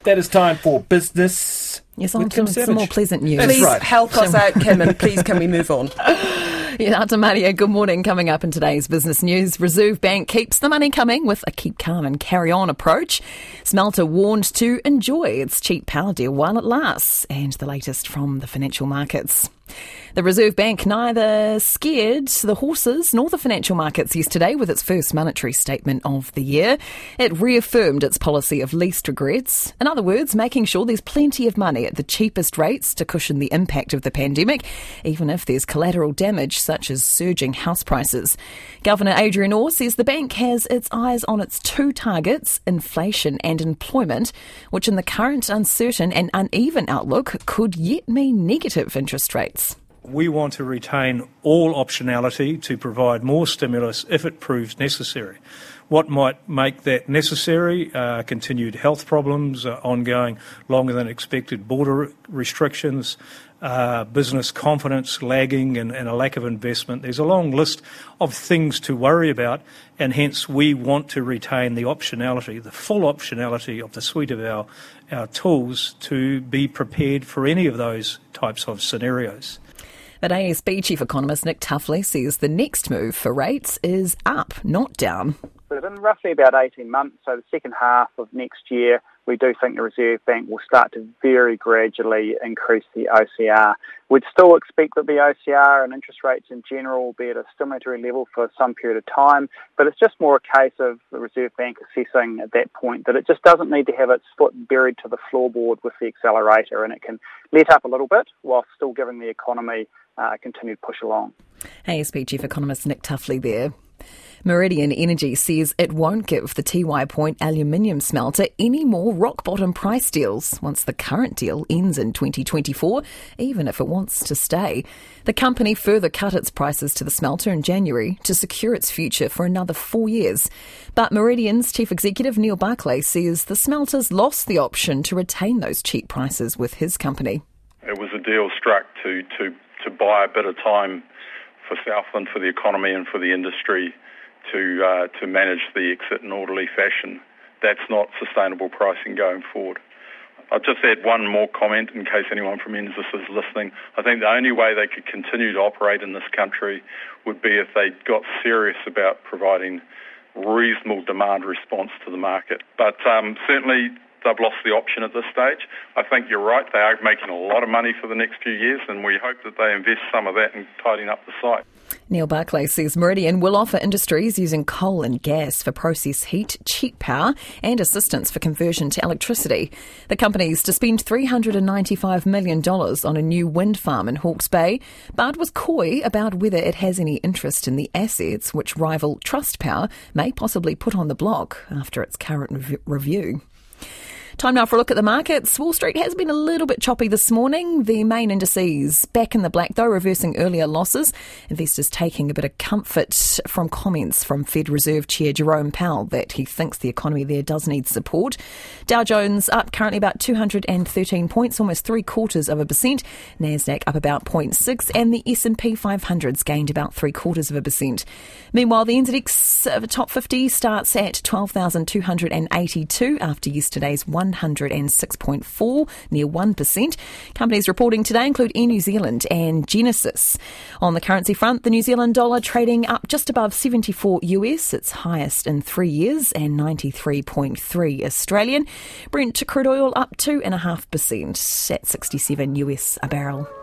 That is time for business. Yes, I'm doing some more pleasant news. That's Please right. help us out, Kim, and please can we move on? Yeah, Maria, good morning. Coming up in today's business news, Reserve Bank keeps the money coming with a keep calm and carry on approach. Smelter warned to enjoy its cheap power deal while it lasts. And the latest from the financial markets. The Reserve Bank neither scared the horses nor the financial markets yesterday with its first monetary statement of the year. It reaffirmed its policy of least regrets. In other words, making sure there's plenty of money at the cheapest rates to cushion the impact of the pandemic, even if there's collateral damage such as surging house prices. Governor Adrian Orr says the bank has its eyes on its two targets, inflation and employment, which in the current uncertain and uneven outlook could yet mean negative interest rates. We want to retain all optionality to provide more stimulus if it proves necessary. What might make that necessary? Continued health problems, ongoing longer than expected border restrictions, business confidence lagging and a lack of investment. There's a long list of things to worry about, and hence we want to retain the optionality, the full optionality of the suite of our tools to be prepared for any of those types of scenarios. But ASB Chief Economist Nick Tuffley says the next move for rates is up, not down. But in roughly about 18 months, so the second half of next year, we do think the Reserve Bank will start to very gradually increase the OCR. We'd still expect that the OCR and interest rates in general will be at a stimulatory level for some period of time, but it's just more a case of the Reserve Bank assessing at that point that it just doesn't need to have its foot buried to the floorboard with the accelerator, and it can let up a little bit while still giving the economy a continued push along. ASB Chief Economist Nick Tuffley there. Meridian Energy says it won't give the Tiwai Point aluminium smelter any more rock-bottom price deals once the current deal ends in 2024, even if it wants to stay. The company further cut its prices to the smelter in January to secure its future for another 4 years. But Meridian's Chief Executive Neil Barclay says the smelter's lost the option to retain those cheap prices with his company. It was a deal struck to buy a bit of time for Southland, for the economy and for the industry to manage the exit in orderly fashion. That's not sustainable pricing going forward. I'll just add one more comment in case anyone from Genesis is listening. I think the only way they could continue to operate in this country would be if they got serious about providing reasonable demand response to the market. But certainly they've lost the option at this stage. I think you're right, they are making a lot of money for the next few years, and we hope that they invest some of that in tidying up the site. Neil Barclay says Meridian will offer industries using coal and gas for process heat, cheap power and assistance for conversion to electricity. The company's to spend $395 million on a new wind farm in Hawke's Bay, but was coy about whether it has any interest in the assets which rival Trustpower may possibly put on the block after its current review. Time now for a look at the markets. Wall Street has been a little bit choppy this morning. The main indices back in the black, though, reversing earlier losses. Investors taking a bit of comfort from comments from Fed Reserve Chair Jerome Powell that he thinks the economy there does need support. Dow Jones up currently about 213 points, almost 0.75%. Nasdaq up about 0.6%, and the S&P 500's gained about 0.75%. Meanwhile, the NZX top 50 starts at 12,282 after yesterday's 106.4, near 1%. Companies reporting today include Air New Zealand and Genesis. On the currency front, the New Zealand dollar trading up just above 74 US, its highest in 3 years, and 93.3 Australian. Brent crude oil up 2.5% at 67 US a barrel.